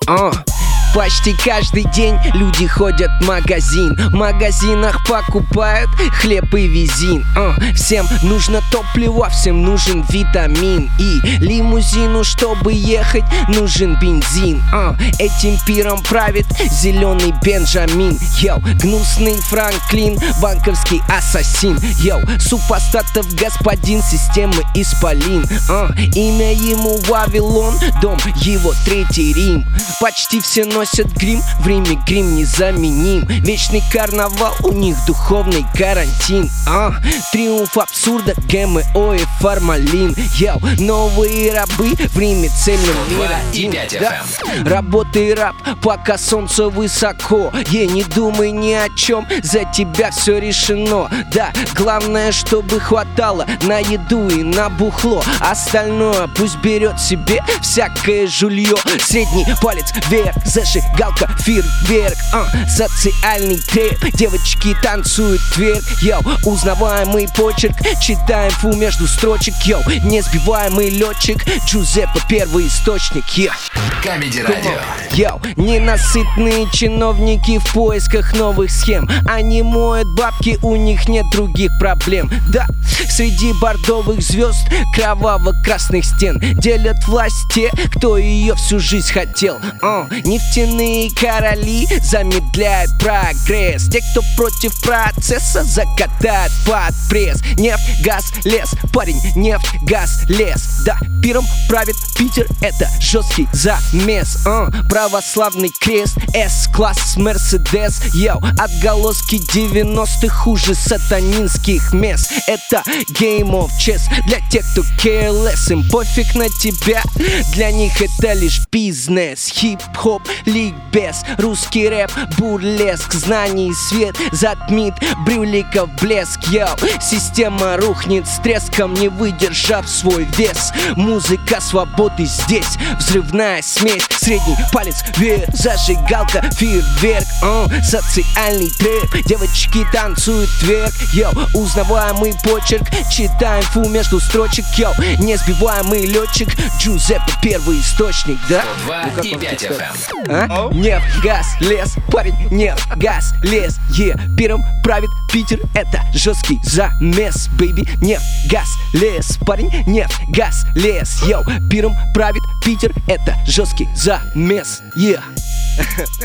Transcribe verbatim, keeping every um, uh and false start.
uh. Почти каждый день люди ходят в магазин. В магазинах покупают хлеб и визин. uh. Всем нужно топливо, всем нужен витамин. И лимузину, чтобы ехать, нужен бензин. uh. Этим пиром правит зеленый Бенджамин. Йоу, гнусный Франклин, банковский ассасин. Йоу, супостатов господин системы исполин. uh. Имя ему Вавилон, дом его третий Рим. Почти все носят грим, в Риме грим незаменим. Вечный карнавал, у них духовный карантин. а, Триумф абсурда, ГМО и формалин. Йоу, новые рабы, в Риме цель номер один. Да. Работай, раб, пока солнце высоко. Е, не думай ни о чем, за тебя все решено. Да, главное, чтобы хватало на еду и на бухло. Остальное пусть берет себе всякое жулье. Средний палец вверх, зажигалка, фейерверк, а, социальный треп, девочки танцуют вверх. Йоу, узнаваемый почерк, читаем фу между строчек. Йоу, несбиваемый летчик, Джузеппе первый источник. Йоу, Камеди Радио. Йоу, ненасытные чиновники в поисках новых схем. Они моют бабки, у них нет других проблем. Да, среди бордовых звезд, кроваво-красных стен делят власть те, кто ее всю жизнь хотел. uh, Нефтяные короли замедляют прогресс. Те, кто против процесса, закатают под пресс. Нефть, газ, лес, парень, нефть, газ, лес. Да, пиром правит Питер, это жесткий замес. uh, Православный крест, С-класс, Мерседес. Йоу, отголоски девяностых хуже сатанинских мест. Это Game of Chess для тех, кто careless. Им пофиг на тебя, для них это лишь бизнес. Хип-хоп, ликбез, русский рэп, бурлеск. Знаний свет затмит брюликов блеск. Йоу, система рухнет с треском, не выдержав свой вес. Музыка свободы здесь, взрывная смесь. Средний палец вверх, зажигалка, фейерверк. uh, Социальный трэп, девочки танцуют вверх. Йоу, узнаваемый почерк, читаем фу между строчек. Йоу, несбиваемый летчик, Джузеппе первый источник. Да? два и пять эф эм. А? Нефть, газ, лес, парень, нефть, газ, лес. Е, пиром правит Питер, это жесткий замес, бэйби. Нефть, газ, лес, парень, нефть, газ, лес. Йоу, пиром правит Питер, это жесткий замес. Е.